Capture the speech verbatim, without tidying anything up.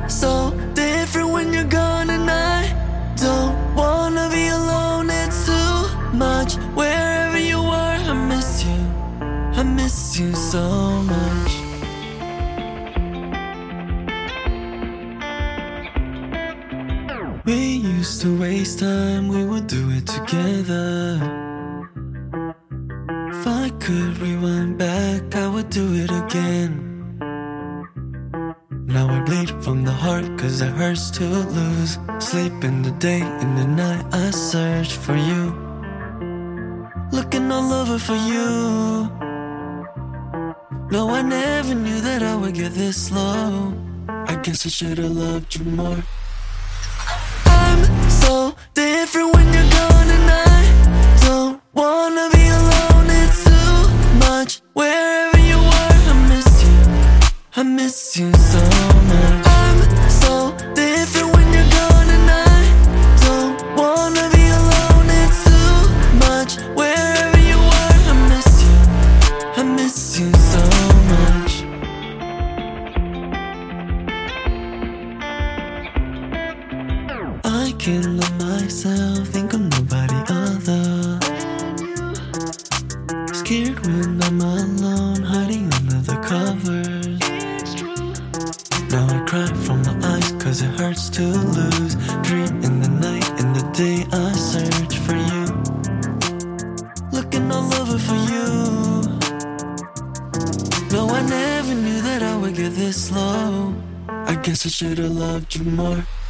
so different when you're gone, and I don't wanna be alone. It's too much. Wherever you are, I miss you. I miss you so much. We used to waste time, we would do it together. If I could rewind back, I would do it again. Now I bleed from the heart, cause it hurts to lose sleep in the day, in the night I search for you, looking all over for you. No, I never knew that I would get this low. I guess I should've loved you more. I'm so different when you're gone, and I don't wanna be alone. It's too much. Wherever you are, I miss you. I miss you so much. I'm so different when you're gone, and I don't wanna be alone. It's too much. Wherever you are, I miss you. I miss you so much. I can't love myself, think I'm nobody other. Scared when I'm alone, hiding under the covers. Now I cry from my eyes, cause it hurts to lose. Dream in the night, in the day I search for you, looking all over for you. No, I never knew that I would get this low. I guess I should've loved you more.